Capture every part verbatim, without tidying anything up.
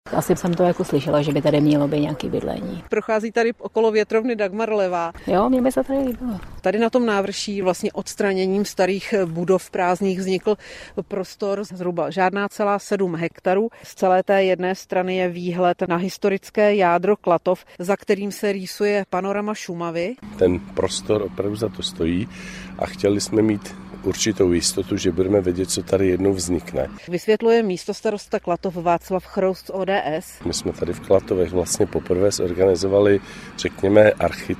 Asi jsem to jako slyšela, že by tady mělo být nějaké bydlení. Prochází tady okolo větrovny Dagmar Levá. Jo, mě by se tady líbilo. Tady na tom návrší vlastně odstraněním starých budov prázdných vznikl prostor zhruba žádná celá sedm hektarů. Z celé té jedné strany je výhled na historické jádro Klatov, za kterým se rýsuje panorama Šumavy. Ten prostor opravdu za to stojí a chtěli jsme mít určitou jistotu, že budeme vědět, co tady jednou vznikne. Vysvětluje místostarosta Klatov Václav Chroust z O D S. My jsme tady v Klatovech vlastně poprvé zorganizovali, řekněme,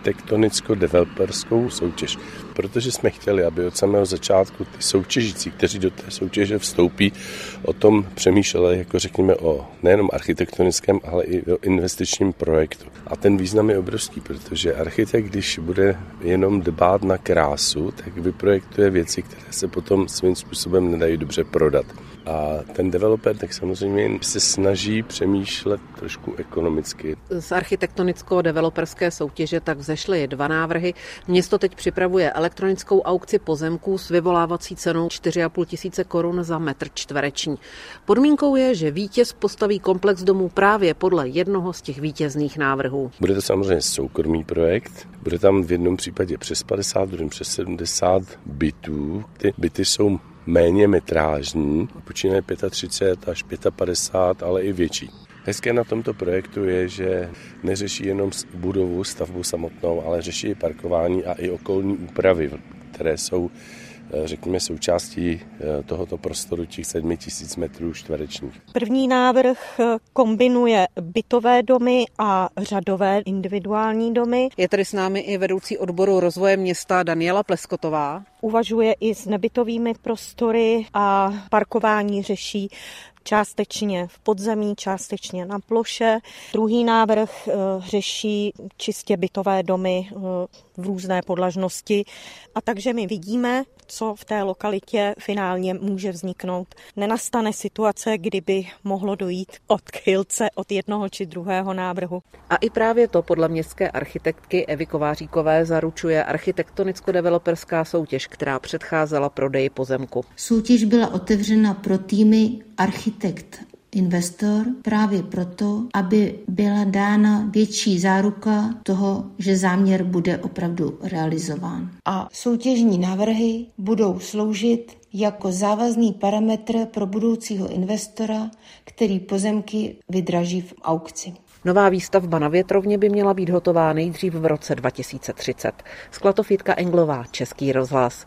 architektonicko-developerskou soutěž, protože jsme chtěli, aby od samého začátku ty soutěžící, kteří do té soutěže vstoupí, o tom přemýšleli, jako řekněme, o nejenom architektonickém, ale i o investičním projektu. A ten význam je obrovský, protože architekt, když bude jenom dbát na krásu, tak vyprojektuje věci, které se potom svým způsobem nedají dobře prodat. A ten developer tak samozřejmě se snaží přemýšlet trošku ekonomicky. Z architektonicko-developerské soutěže tak vzešly dva návrhy. Město teď připravuje elektronickou aukci pozemků s vyvolávací cenou čtyři a půl tisíce korun za metr čtvereční. Podmínkou je, že vítěz postaví komplex domů právě podle jednoho z těch vítězných návrhů. Bude to samozřejmě soukromý projekt. Bude tam v jednom případě přes padesát, v druhém přes sedmdesát bytů. Ty byty jsou méně metrážní, počínaje třicet pět až padesát pět, ale i větší. Hezké na tomto projektu je, že neřeší jenom budovu, stavbu samotnou, ale řeší i parkování a i okolní úpravy, které jsou, řekněme, součástí tohoto prostoru těch sedmi tisíc metrů čtverečních. První návrh kombinuje bytové domy a řadové individuální domy. Je tady s námi i vedoucí odboru rozvoje města Daniela Pleskotová. Uvažuje i s nebytovými prostory a parkování řeší částečně v podzemí, částečně na ploše. Druhý návrh e, řeší čistě bytové domy e, v různé podlažnosti. A takže my vidíme, co v té lokalitě finálně může vzniknout. Nenastane situace, kdyby mohlo dojít odchylce od jednoho či druhého návrhu. A i právě to podle městské architektky Evy Kováříkové zaručuje architektonicko-developerská soutěž, která předcházela prodeji pozemku. Soutěž byla otevřena pro týmy architekt investor právě proto, aby byla dána větší záruka toho, že záměr bude opravdu realizován. A soutěžní návrhy budou sloužit jako závazný parametr pro budoucího investora, který pozemky vydraží v aukci. Nová výstavba na větrovně by měla být hotová nejdřív v roce dva tisíce třicet. Z Klatov Jitka Englová, Český rozhlas.